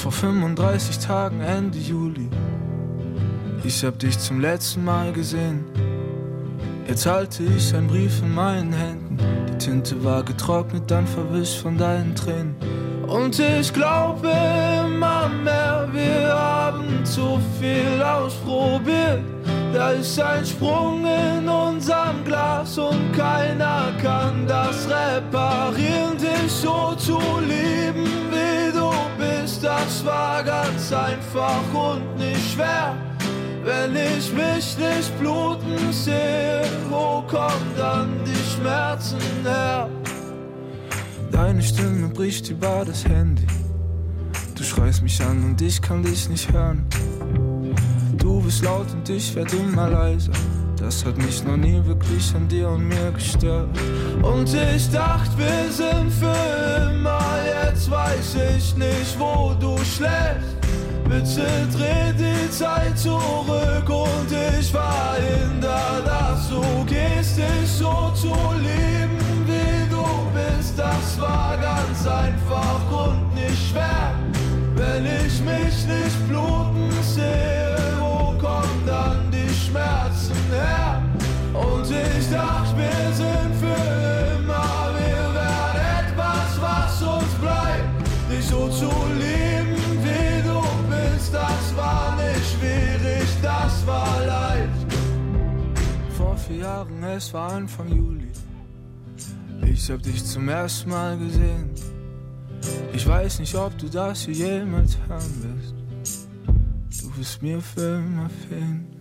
vor 35 Tagen, Ende Juli. Ich hab dich zum letzten Mal gesehen. Jetzt halte ich einen Brief in meinen Händen. Die Tinte war getrocknet, dann verwischt von deinen Tränen. Und ich glaube immer mehr, wir haben zu viel ausprobiert. Da ist ein Sprung in unserem Glas und keiner kann das reparieren. Dich so zu lieben, wie du bist, das war ganz einfach und nicht schwer. Wenn ich mich nicht bluten sehe, wo kommen dann die Schmerzen her? Deine Stimme bricht über das Handy. Du schreist mich an und ich kann dich nicht hören. Du bist laut und ich werd immer leiser. Das hat mich noch nie wirklich an dir und mir gestört. Und ich dachte, wir sind für immer. Jetzt weiß ich nicht, wo du schläfst. Bitte dreh die Zeit zurück und ich verhindere, dass du gehst. Dich so zu lieben, wie du bist, das war ganz einfach und nicht schwer. Wenn ich mich nicht bluten sehe, wo kommen dann die Schmerzen her? Und ich dachte, wir sind für immer, wir werden etwas, was uns bleibt. Dich so zu lieben, wie du bist, das war nicht schwierig, das war leicht. Vor 4 Jahren, es war Anfang Juli. Ich hab dich zum ersten Mal gesehen. Ich weiß nicht, ob du das hier jemals hören wirst. Du wirst mir für immer fehlen.